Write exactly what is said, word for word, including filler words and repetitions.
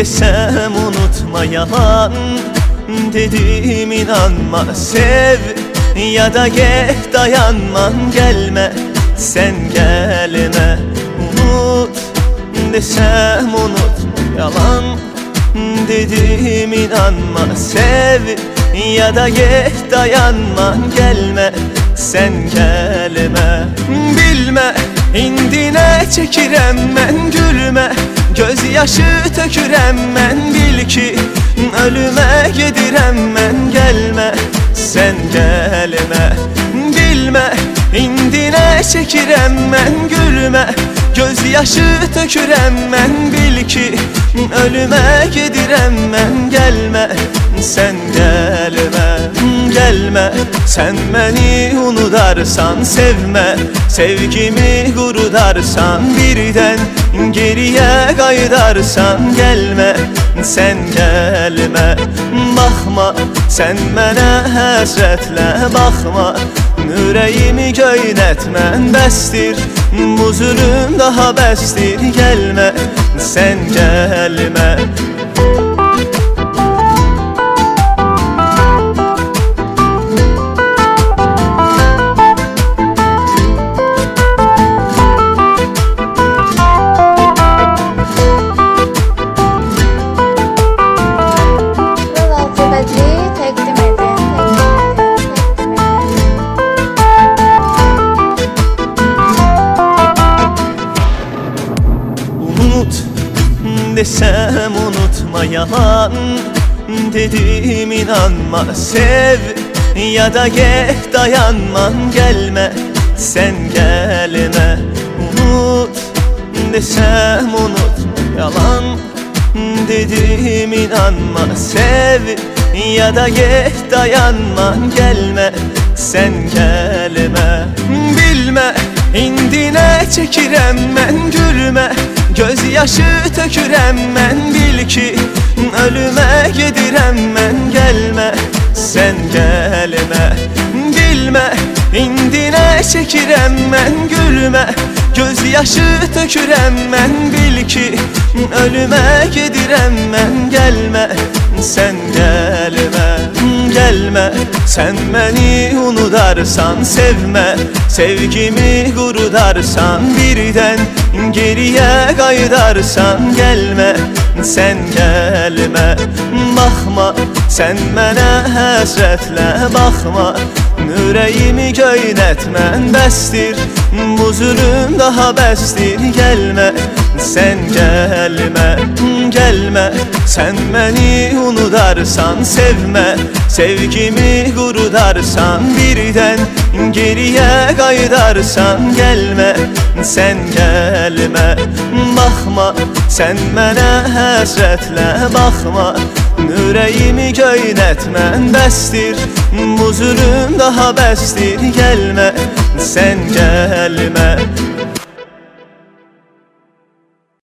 desem unutma yalan, dedim inanma sev ya da get dayanman gelme, sen gelme. Unut desem unutma yalan, dedim inanma sev ya da get dayanman gelme, sen gelme. Bilme indine çekirem ben gülme, göz yaşı tökürem ben, bil ki ölüme gedirem ben gelme, sen gelme. Bilme indine çekirem ben gülme, göz yaşı tökürem ben, bil ki ölüme gedirem ben gelme, sen gelme. Gelme sen beni unutarsan sevme, sevgimi gurudarsan birden geriye kaydarsan gelme, sen gelme. Bakma sen mənə həsrətlə bakma, yüreğimi göynətmən bəsdir, bu zulüm daha bəsdir gelme, sen gelme. Desem unutma yalan, dedim inanma sev ya da get dayanman gelme, sen gelme. Unut desem unutma yalan, dedim inanma sev ya da get dayanman gelme, sen gelme. Bilme indine çekirem ben gülme, göz yaşı tökürem ben, bil ki ölüme gedirem ben gelme, sen gelme. Bilme indine çekirem ben gülme, göz yaşı tökürem ben, bil ki ölüme gedirem ben gelme, sen gelme. Gelme sen beni unutarsan sevme, sevgimi gurudarsan birden geriye kaydarsan gelme, sen gelme. Bakma sen mənə həsrətlə bakma, yüreğimi göynətmən bəsdir, bu zulüm daha bəsdir gelme, sen gelme. Gelme sen beni unutarsan sevme, sevgimi gurudarsan birden geriye kaydarsan gelme, sen gelme. Bakma sen mənə həsrətlə bakma, yüreğimi göynətmən bəsdir, bu zulüm daha bəsdir gelme, sen gelme.